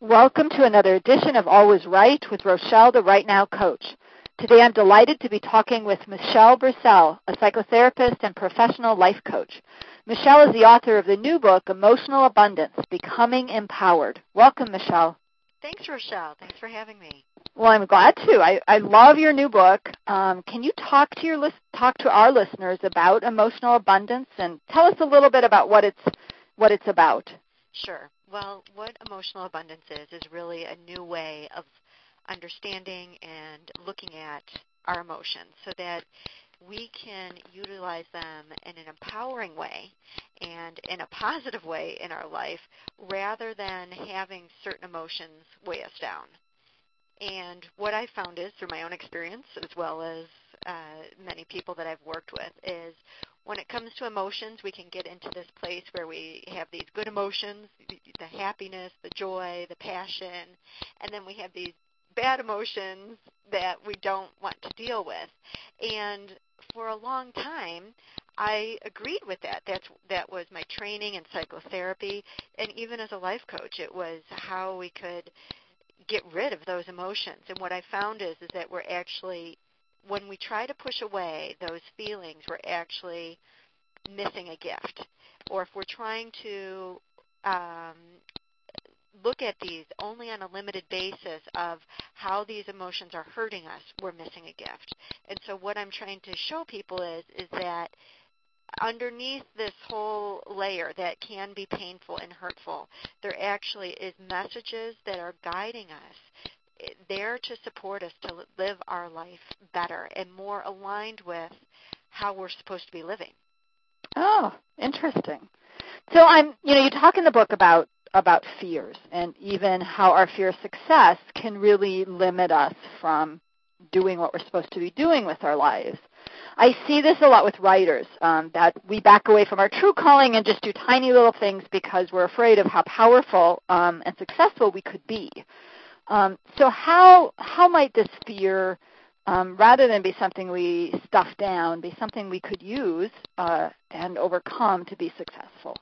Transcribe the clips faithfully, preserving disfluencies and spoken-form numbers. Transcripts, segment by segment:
Welcome to another edition of Always Right with Rochelle, the Right Now Coach. Today I'm delighted to be talking with Michelle Bursell, a psychotherapist and professional life coach. Michelle is the author of the new book, Emotional Abundance, Becoming Empowered. Welcome, Michelle. Thanks, Rochelle. Thanks for having me. Well, I'm glad to. I, I love your new book. Um, can you talk to your list, talk to our listeners about emotional abundance and tell us a little bit about what it's what it's about? Sure. Well, what emotional abundance is is really a new way of understanding and looking at our emotions so that we can utilize them in an empowering way and in a positive way in our life rather than having certain emotions weigh us down. And what I found is, through my own experience as well as uh, many people that I've worked with, is when it comes to emotions, we can get into this place where we have these good emotions, the happiness, the joy, the passion, and then we have these bad emotions that we don't want to deal with. And for a long time, I agreed with that. That's, that was my training in psychotherapy, and even as a life coach, it was how we could get rid of those emotions. And what I found is, is that we're actually, when we try to push away those feelings, we're actually missing a gift. Or if we're trying to um, look at these only on a limited basis of how these emotions are hurting us, we're missing a gift. And so what I'm trying to show people is, is that underneath this whole layer that can be painful and hurtful, there actually is messages that are guiding us, there to support us to live our life better and more aligned with how we're supposed to be living. Oh, interesting. So I'm, you know, you talk in the book about about fears and even how our fear of success can really limit us from doing what we're supposed to be doing with our lives. I see this a lot with writers, um, that we back away from our true calling and just do tiny little things because we're afraid of how powerful um, and successful we could be. Um, so how how might this fear, um, rather than be something we stuff down, be something we could use uh, and overcome to be successful?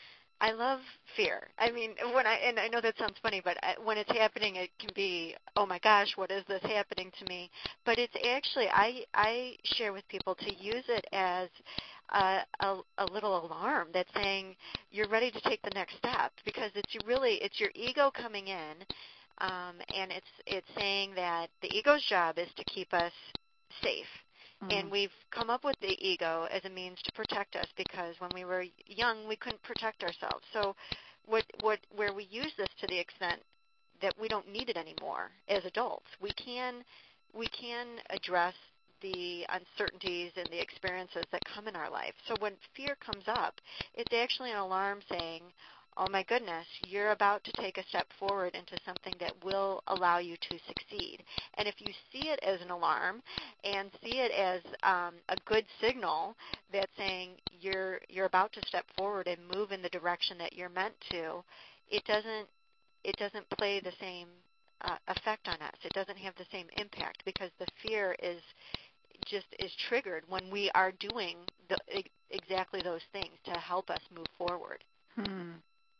I love fear. I mean, when I and I know that sounds funny, but I, when it's happening, it can be, oh my gosh, what is this happening to me? But it's actually, I I share with people to use it as a, a, a little alarm that's saying you're ready to take the next step, because it's really it's your ego coming in, um, and it's it's saying that the ego's job is to keep us safe. And we've come up with the ego as a means to protect us, because when we were young, we couldn't protect ourselves. So what, what, where we use this to the extent that we don't need it anymore as adults, we can, we can address the uncertainties and the experiences that come in our life. So when fear comes up, it's actually an alarm saying, oh my goodness, you're about to take a step forward into something that will allow you to succeed. And if you see it as an alarm and see it as um, a good signal that's saying you're you're about to step forward and move in the direction that you're meant to, it doesn't it doesn't play the same uh, effect on us. It doesn't have the same impact, because the fear is just is triggered when we are doing the, exactly those things to help us move forward. Hmm.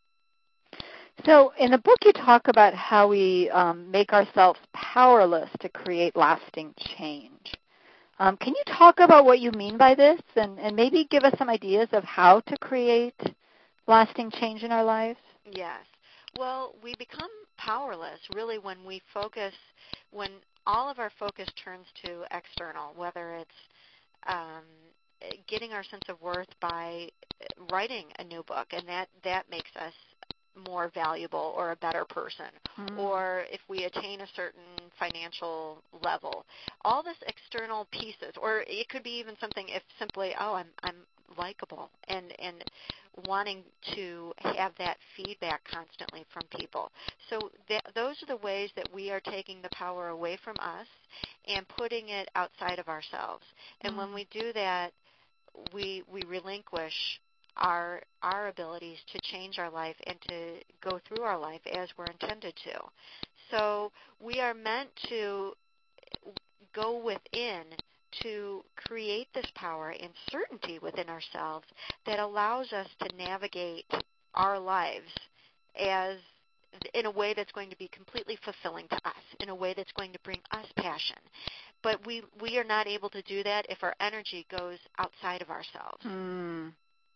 So in the book you talk about how we um, make ourselves powerless to create lasting change. Um, can you talk about what you mean by this and, and maybe give us some ideas of how to create lasting change in our lives? Yes. Well, we become powerless really when we focus, when all of our focus turns to external, whether it's um, getting our sense of worth by writing a new book, and that, that makes us more valuable or a better person, mm. or if we attain a certain financial level. All this external pieces, or it could be even something if simply, oh, I'm I'm likable, and and wanting to have that feedback constantly from people. So th- those are the ways that we are taking the power away from us and putting it outside of ourselves. And mm. when we do that, we we relinquish our our abilities to change our life and to go through our life as we're intended to. So we are meant to go within to create this power and certainty within ourselves that allows us to navigate our lives as in a way that's going to be completely fulfilling to us, in a way that's going to bring us passion. But we, we are not able to do that if our energy goes outside of ourselves. Mm.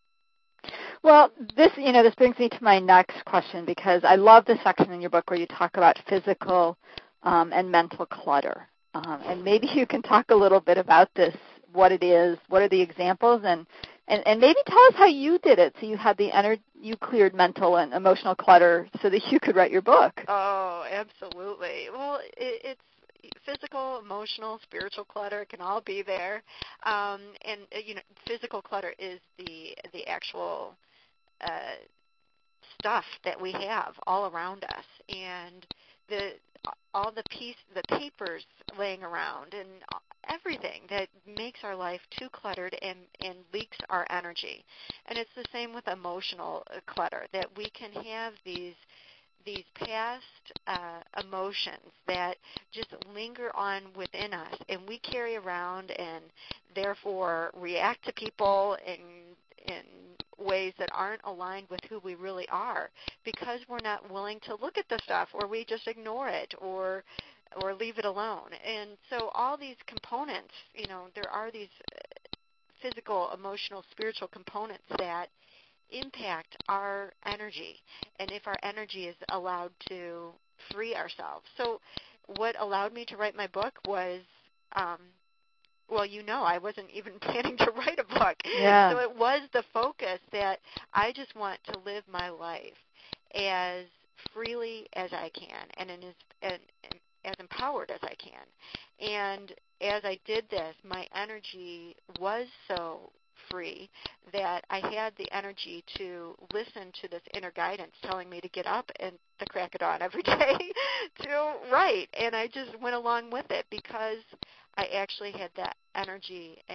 Well, this, you know, this brings me to my next question, because I love the section in your book where you talk about physical um, and mental clutter. Um, and maybe you can talk a little bit about this, what it is, what are the examples, and, and, and maybe tell us how you did it. So you had the ener- you cleared mental and emotional clutter so that you could write your book. Oh, absolutely. Well, it, it's physical, emotional, spiritual clutter can all be there. Um, and, uh, you know, physical clutter is the the actual uh, stuff that we have all around us. And the all the piece, the papers laying around and everything that makes our life too cluttered and, and leaks our energy. And it's the same with emotional clutter, that we can have these these past uh, emotions that just linger on within us, and we carry around and therefore react to people in in ways that aren't aligned with who we really are, because we're not willing to look at the stuff, or we just ignore it, or or leave it alone. And so all these components, you know, there are these physical, emotional, spiritual components that impact our energy, and if our energy is allowed to free ourselves. So what allowed me to write my book was, um, well, you know, I wasn't even planning to write a book. Yeah. So it was the focus that I just want to live my life as freely as I can, and in as, and, and as empowered as I can. And as I did this, my energy was so free that I had the energy to listen to this inner guidance telling me to get up at the crack of dawn every day to write. And I just went along with it because I actually had that energy and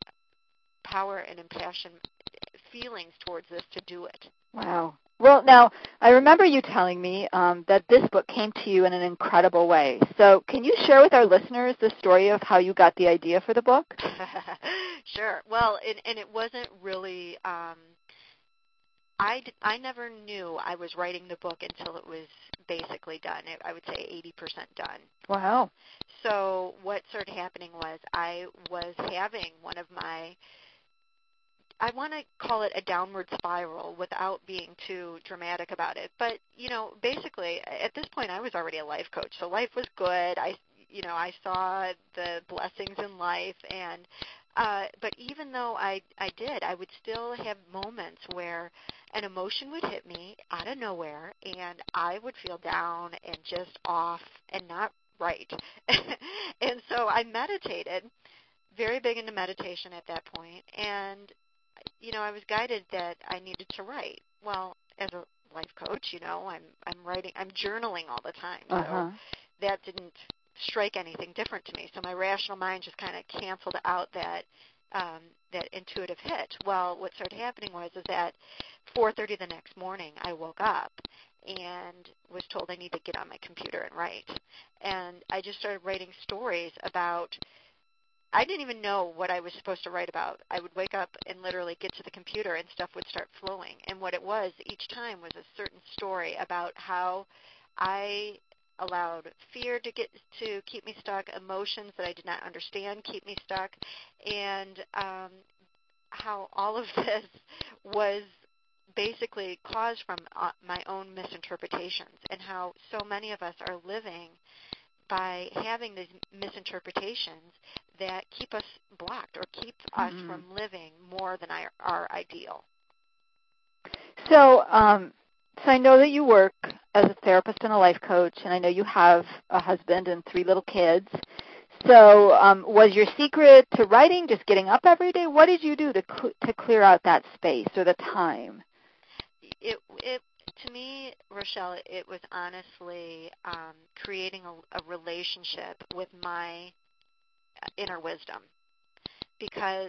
power and impassion feelings towards this to do it. Wow. Well, now, I remember you telling me um, that this book came to you in an incredible way. So can you share with our listeners the story of how you got the idea for the book? Sure. Well, it, and it wasn't really, um, I, I never knew I was writing the book until it was basically done. It, I would say eighty percent done. Wow. So what started happening was I was having one of my, I want to call it a downward spiral without being too dramatic about it. But, you know, basically, at this point, I was already a life coach. So life was good. I, you know, I saw the blessings in life. And, uh, but even though I, I did, I would still have moments where an emotion would hit me out of nowhere, and I would feel down and just off and not right. And so I meditated, very big into meditation at that point, and you know, I was guided that I needed to write. Well, as a life coach, you know, I'm I'm writing, I'm journaling all the time. Uh-huh. So that didn't strike anything different to me. So my rational mind just kind of canceled out that um, that intuitive hit. Well, what started happening was is that four thirty the next morning, I woke up and was told I need to get on my computer and write. And I just started writing stories about, I didn't even know what I was supposed to write about. I would wake up and literally get to the computer and stuff would start flowing. And what it was each time was a certain story about how I allowed fear to get to keep me stuck, emotions that I did not understand keep me stuck, and um, how all of this was basically caused from uh, my own misinterpretations, and how so many of us are living by having these misinterpretations that keep us blocked or keep us Mm-hmm. from living more than our, our ideal. So, um, so I know that you work as a therapist and a life coach, and I know you have a husband and three little kids. So, um, was your secret to writing just getting up every day? What did you do to cl- to clear out that space or the time? It, it to me, Rochelle, it was honestly um, creating a, a relationship with my inner wisdom, because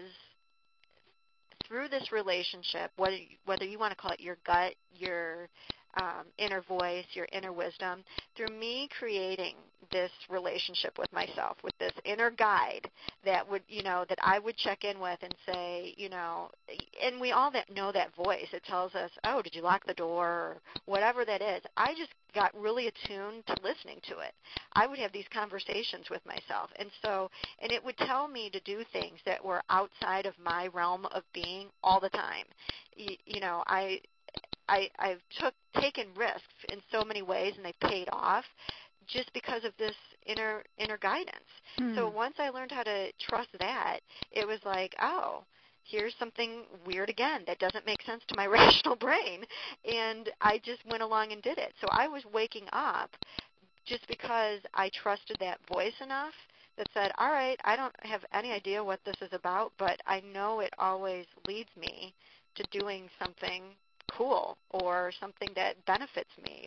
through this relationship, whether you, whether you want to call it your gut, your um, inner voice, your inner wisdom, through me creating this relationship with myself, with this inner guide that would, you know, that I would check in with and say, you know, and we all that know that voice. It tells us, oh, did you lock the door, or whatever that is. I just got really attuned to listening to it. I would have these conversations with myself, and so, and it would tell me to do things that were outside of my realm of being all the time. You, you know, I. I, I've took, taken risks in so many ways, and they've paid off just because of this inner inner guidance. Hmm. So once I learned how to trust that, it was like, oh, here's something weird again that doesn't make sense to my rational brain, and I just went along and did it. So I was waking up just because I trusted that voice enough that said, all right, I don't have any idea what this is about, but I know it always leads me to doing something cool or something that benefits me.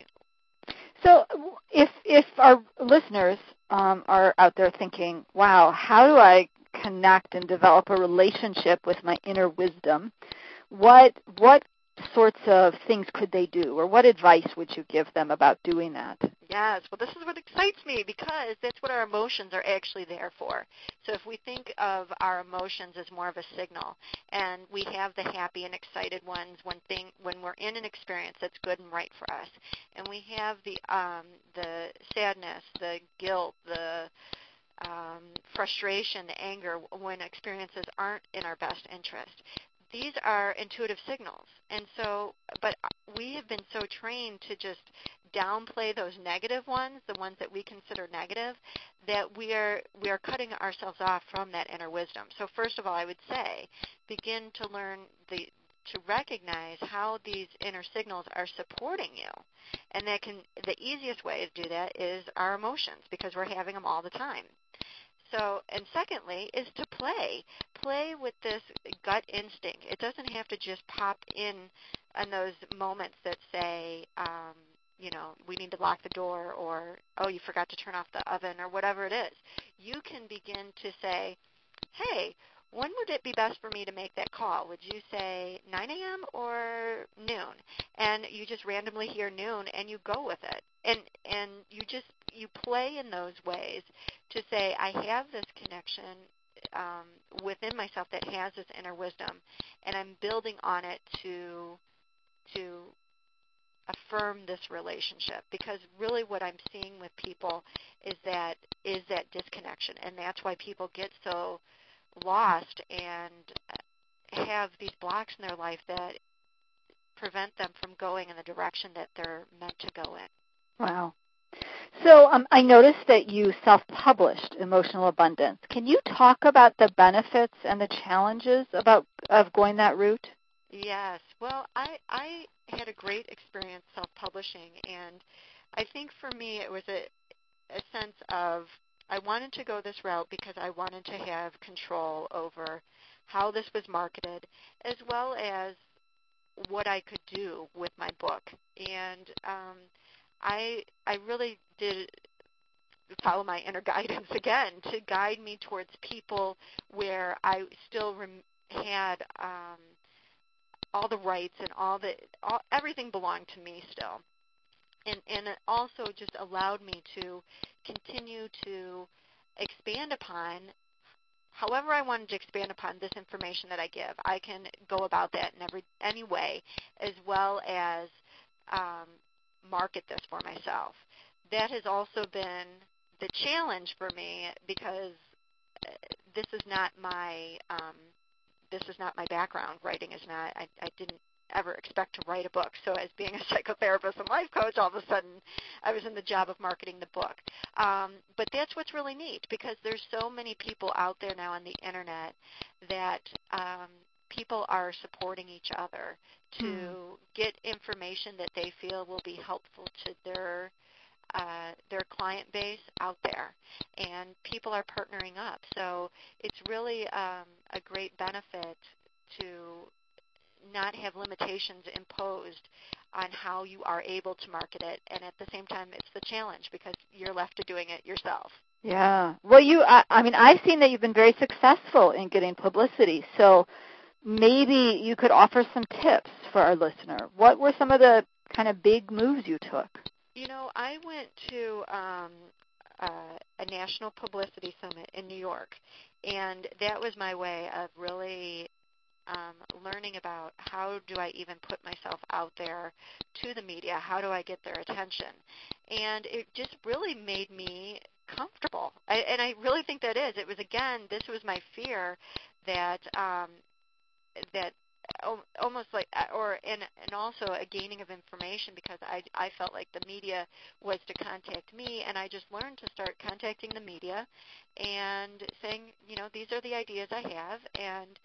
So if if our listeners um, are out there thinking, wow, how do I connect and develop a relationship with my inner wisdom, what what sorts of things could they do, or what advice would you give them about doing that? Yes, well, this is what excites me, because that's what our emotions are actually there for. So if we think of our emotions as more of a signal, and we have the happy and excited ones when thing when we're in an experience that's good and right for us, and we have the um, the sadness, the guilt, the um, frustration, the anger when experiences aren't in our best interest. These are intuitive signals, and so, but we have been so trained to just downplay those negative ones, the ones that we consider negative, that we are we are cutting ourselves off from that inner wisdom. So first of all, I would say, begin to learn the to recognize how these inner signals are supporting you, and that can the easiest way to do that is our emotions, because we're having them all the time. So, and secondly, is to play. Play with this gut instinct. It doesn't have to just pop in in those moments that say, um, you know, we need to lock the door, or, oh, you forgot to turn off the oven, or whatever it is. You can begin to say, hey, when would it be best for me to make that call? Would you say nine a.m. or noon? And you just randomly hear noon, and you go with it. And and you just, you play in those ways to say, I have this connection um, within myself that has this inner wisdom, and I'm building on it to to affirm this relationship. Because really what I'm seeing with people is that is that disconnection, and that's why people get so lost and have these blocks in their life that prevent them from going in the direction that they're meant to go in. Wow. So um, I noticed that you self-published Emotional Abundance. Can you talk about the benefits and the challenges about of going that route? Yes. Well, I, I had a great experience self-publishing, and I think for me it was a, a sense of I wanted to go this route because I wanted to have control over how this was marketed, as well as what I could do with my book. And um, I I really did follow my inner guidance again to guide me towards people where I still rem- had um, all the rights and all the all, everything belonged to me still. And, and it also just allowed me to continue to expand upon however I wanted to expand upon this information that I give. I can go about that in every any way, as well as um, market this for myself. That has also been the challenge for me, because this is not my um, this is not my background. Writing is not. I, I didn't ever expect to write a book. So as being a psychotherapist and life coach, all of a sudden I was in the job of marketing the book. Um, but that's what's really neat, because there's so many people out there now on the internet that um, people are supporting each other to mm. get information that they feel will be helpful to their uh, their client base out there, and people are partnering up. So it's really um, a great benefit to not have limitations imposed on how you are able to market it, and at the same time it's the challenge because you're left to doing it yourself. Yeah. Well, you, I, I mean, I've seen that you've been very successful in getting publicity, so maybe you could offer some tips for our listener. What were some of the kind of big moves you took? You know, I went to um, uh, a national publicity summit in New York, and that was my way of really um, learning about how do I even put myself out there to the media, how do I get their attention, and it just really made me comfortable, I, and I really think that is. It was, again, this was my fear that um, that almost like, or and and also a gaining of information, because I I felt like the media was to contact me, and I just learned to start contacting the media and saying, you know, these are the ideas I have, and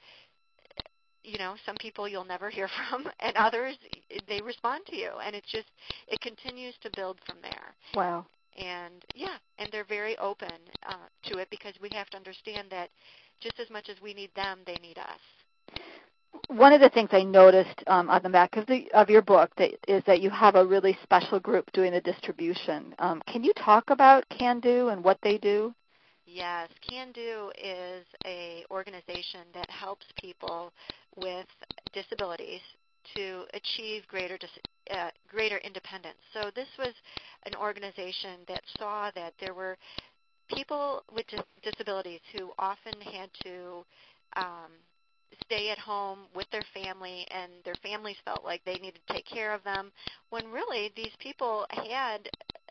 you know, some people you'll never hear from, and others, they respond to you, and it's just, it continues to build from there. Wow. And yeah, and they're very open uh, to it, because we have to understand that just as much as we need them, they need us. One of the things I noticed um, on the back of the of your book that is that you have a really special group doing the distribution. Um, can you talk about Can Do and what they do? Yes, Can Do is a organization that helps people with disabilities to achieve greater dis- uh, greater independence. So this was an organization that saw that there were people with dis- disabilities who often had to um, stay at home with their family, and their families felt like they needed to take care of them, when really these people had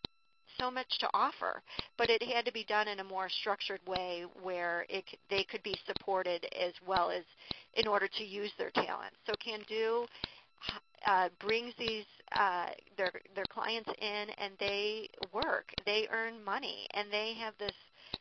so much to offer, but it had to be done in a more structured way where it, they could be supported as well as in order to use their talent. So Can Do uh, brings these uh, their their clients in, and they work, they earn money, and they have this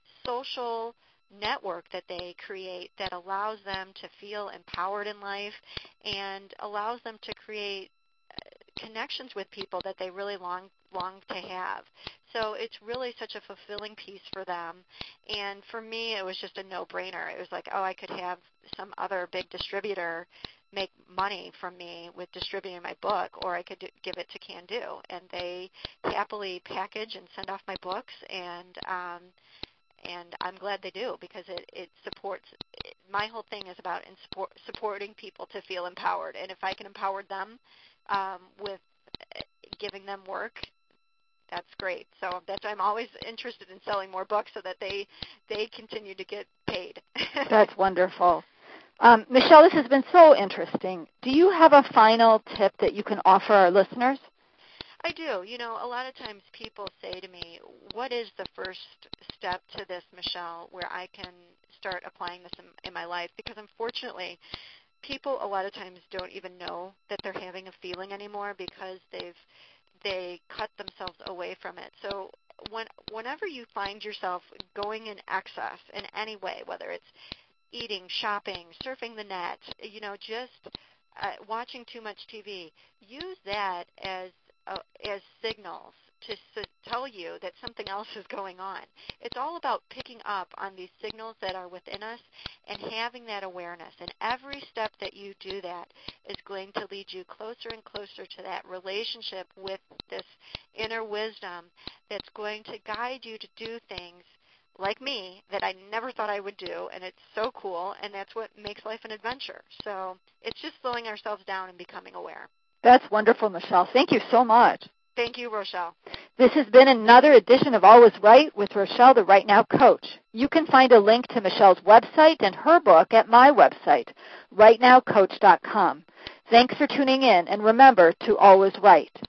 social network that they create that allows them to feel empowered in life and allows them to create connections with people that they really long long to have. So it's really such a fulfilling piece for them. And for me, it was just a no-brainer. It was like, oh, I could have some other big distributor make money from me with distributing my book, or I could do, give it to Can Do. And they happily package and send off my books, and um, and I'm glad they do, because it, it supports, it, my whole thing is about in support, supporting people to feel empowered. And if I can empower them um, with giving them work, that's great. So that's why I'm always interested in selling more books, so that they they continue to get paid. That's wonderful. Um, Michelle, this has been so interesting. Do you have a final tip that you can offer our listeners? I do. You know, a lot of times people say to me, what is the first step to this, Michelle, where I can start applying this in, in my life? Because unfortunately, people a lot of times don't even know that they're having a feeling anymore, because they've they cut themselves away from it. So when, whenever you find yourself going in excess in any way, whether it's eating, shopping, surfing the net, you know, just uh, watching too much T V, use that as uh, as signals to s- tell you that something else is going on. It's all about picking up on these signals that are within us and having that awareness. And every step that you do that is going to lead you closer and closer to that relationship with this inner wisdom that's going to guide you to do things like me that I never thought I would do, and it's so cool, and that's what makes life an adventure. So it's just slowing ourselves down and becoming aware. That's wonderful, Michelle. Thank you so much. Thank you, Rochelle. This has been another edition of Always Right with Rochelle, the Right Now Coach. You can find a link to Michelle's website and her book at my website, right now coach dot com. Thanks for tuning in, and remember to always write.